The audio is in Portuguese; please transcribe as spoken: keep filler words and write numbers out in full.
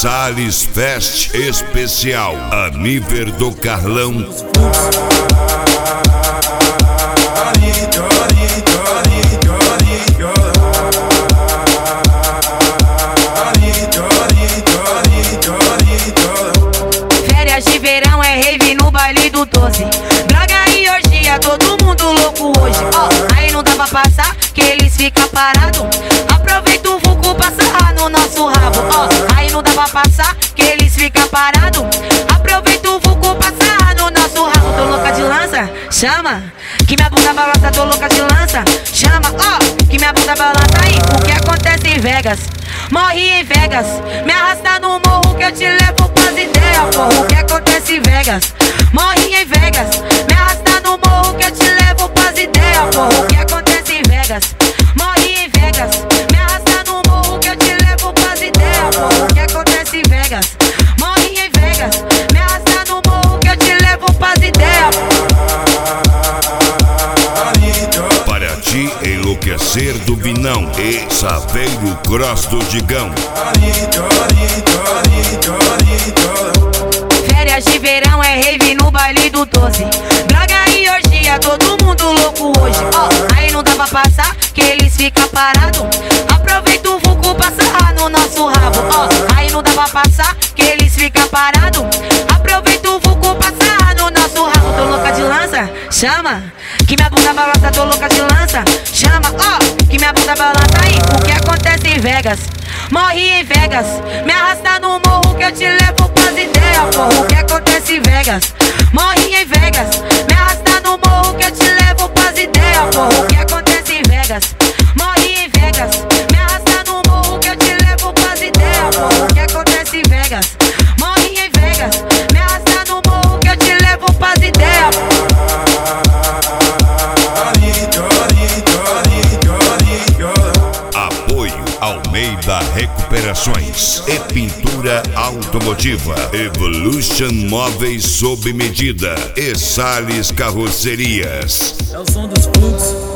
Salles Fest especial Aniver do Carlão. Férias de verão é rave no baile do doze. Droga e orgia, todo mundo louco hoje. Ó, oh, aí não dá pra passar, que eles ficam parados. Aproveita o vulco pra sarrar no nosso rabo. Ó, oh, aí não dá pra passar, que eles ficam parados. Aproveita o vulco pra sarrar no nosso rabo. Tô louca de lança, chama. Que minha bunda balança, tô louca de lança. Chama, ó, oh, que minha bunda balança aí. O que acontece em Vegas? Morri em Vegas. Me arrasta no morro que eu te levo pras ideias, porra. O que acontece em Vegas? Morri em Vegas. Me arrasta no morro que eu te levo pras ideias, porra. O que acontece em Vegas? Morri em Vegas. Me arrasta no morro que eu te levo pras ideias, porra. O que acontece em Vegas? Morri em Vegas. Me arrasta no morro que eu te levo pras ideias. Para te enlouquecer do Binão e Saveiro Cross do Digão. Férias de verão é rave no baile do doze. Droga e orgia, todo mundo louco hoje. Ó, oh, aí não dá pra passar, que eles ficam parados. Aproveita o vulco pra sarrar no nosso rabo. Ó, oh, aí não dá pra passar, que eles ficam parados. Aproveita o vulco pra sarrar no nosso rabo. Tô louca de lança, chama. Que minha bunda balança, tô louca de lança. Chama, ó, oh, que minha bunda balança aí. O que acontece em Vegas? Morri em Vegas. Me arrasta no morro que eu te levo pras ideias, porra. O que acontece em Vegas? Morri em Vegas. Me arrasta no morro que eu te levo pras ideias, porra. O que acontece em Vegas? Morri em Vegas. Me arrasta no morro que eu te levo pras ideias, porra. O que acontece em Vegas? Morri em Vegas. Me arrasta no morro que eu te levo pras ideias. Apoio Almeida Recuperações e Pintura Automotiva, Evolution Móveis sob medida e Salles Carrocerias. É o som dos fluxos.